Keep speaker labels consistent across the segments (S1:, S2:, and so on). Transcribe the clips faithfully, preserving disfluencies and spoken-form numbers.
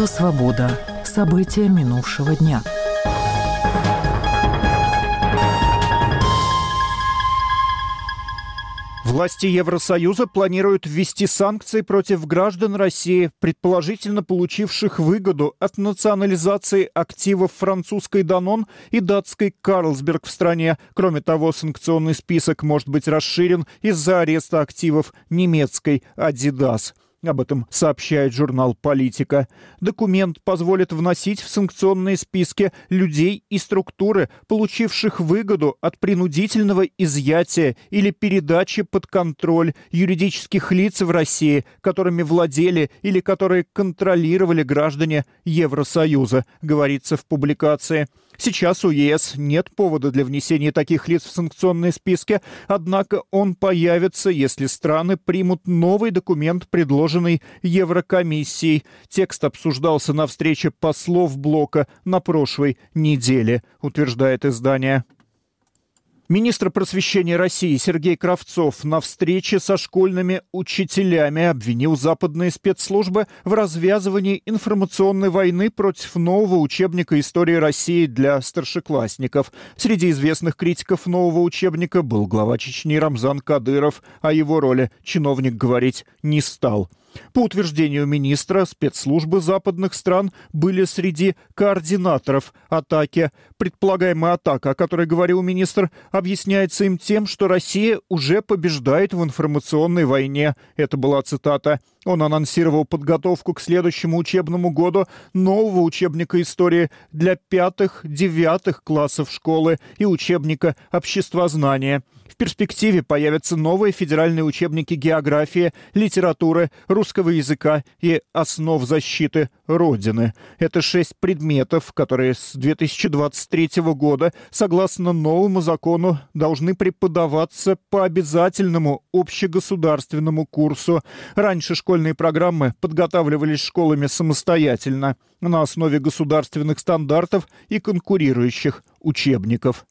S1: Радио «Свобода». События минувшего дня.
S2: Власти Евросоюза планируют ввести санкции против граждан России, предположительно получивших выгоду от национализации активов французской «Данон» и датской «Карлсберг» в стране. Кроме того, санкционный список может быть расширен из-за ареста активов немецкой «Адидас». Об этом сообщает журнал «Политика». Документ позволит вносить в санкционные списки людей и структуры, получивших выгоду от принудительного изъятия или передачи под контроль юридических лиц в России, которыми владели или которые контролировали граждане Евросоюза, говорится в публикации. Сейчас у ЕС нет повода для внесения таких лиц в санкционные списки, однако он появится, если страны примут новый документ, предложенный Еврокомиссией. Текст обсуждался на встрече послов блока на прошлой неделе, утверждает издание. Министр просвещения России Сергей Кравцов на встрече со школьными учителями обвинил западные спецслужбы в развязывании информационной войны против нового учебника истории России для старшеклассников. Среди известных критиков нового учебника был глава Чечни Рамзан Кадыров, о его роли чиновник говорить не стал. По утверждению министра, спецслужбы западных стран были среди координаторов атаки. Предполагаемая атака, о которой говорил министр, объясняется им тем, что Россия уже побеждает в информационной войне. Это была цитата. Он анонсировал подготовку к следующему учебному году нового учебника истории для пятых-девятых классов школы и учебника обществознания. В перспективе появятся новые федеральные учебники географии, литературы, русского языка и основ защиты Родины. Это шесть предметов, которые с две тысячи двадцать третьего года, согласно новому закону, должны преподаваться по обязательному общегосударственному курсу. Раньше школьные программы подготавливались школами самостоятельно, на основе государственных стандартов и конкурирующих учебников.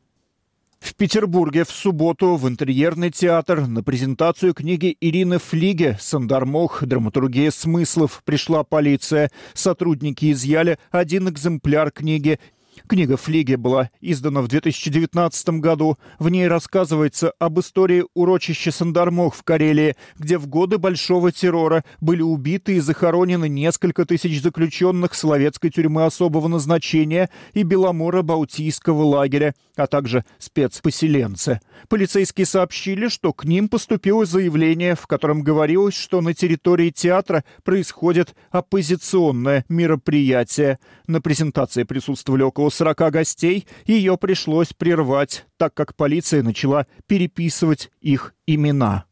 S2: В Петербурге в субботу в интерьерный театр на презентацию книги Ирины Флиге «Сандармох. Драматургия смыслов» пришла полиция. Сотрудники изъяли один экземпляр книги. Книга Флиге была издана в две тысячи девятнадцатом году. В ней рассказывается об истории урочища Сандармох в Карелии, где в годы Большого террора были убиты и захоронены несколько тысяч заключенных Соловецкой тюрьмы особого назначения и Беломоро-Балтийского лагеря, а также спецпоселенцы. Полицейские сообщили, что к ним поступило заявление, в котором говорилось, что на территории театра происходит оппозиционное мероприятие. На презентации присутствовали около сорока гостей, ее пришлось прервать, так как полиция начала переписывать их имена.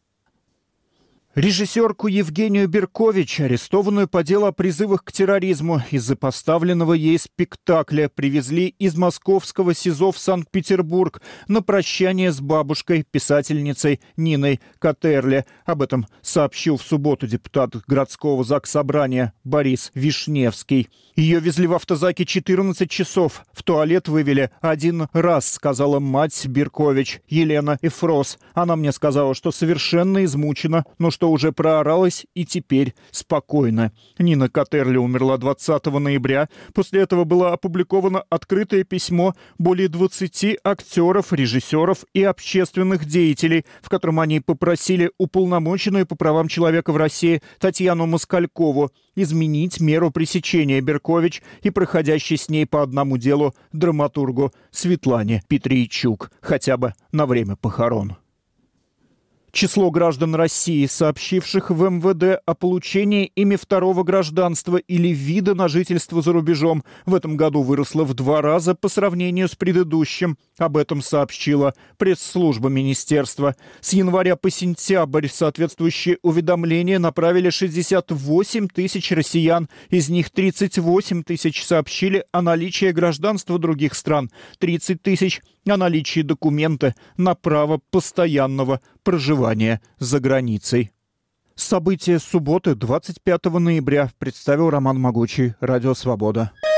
S2: Режиссерку Евгению Беркович, арестованную по делу о призывах к терроризму из-за поставленного ей спектакля, привезли из московского СИЗО в Санкт-Петербург на прощание с бабушкой, писательницей Ниной Катерле. Об этом сообщил в субботу депутат городского заксобрания Борис Вишневский. Ее везли в автозаке четырнадцать часов. В туалет вывели один раз, сказала мать Беркович, Елена Эфрос. Она мне сказала, что совершенно измучена, но что уже прооралась и теперь спокойно. Нина Катерле умерла двадцатого ноября. После этого было опубликовано открытое письмо более двадцати актеров, режиссеров и общественных деятелей, в котором они попросили уполномоченную по правам человека в России Татьяну Москалькову изменить меру пресечения Беркович и проходящей с ней по одному делу драматургу Светлане Петрийчук, хотя бы на время похорон. Число граждан России, сообщивших в эм вэ дэ о получении ими второго гражданства или вида на жительство за рубежом, в этом году выросло в два раза по сравнению с предыдущим. Об этом сообщила пресс-служба министерства. С января по сентябрь соответствующие уведомления направили шестьдесят восемь тысяч россиян. Из них тридцать восемь тысяч сообщили о наличии гражданства других стран, тридцать тысяч о наличии документа на право постоянного проживания за границей. События субботы двадцать пятого ноября представил Роман Могучий, Радио Свобода.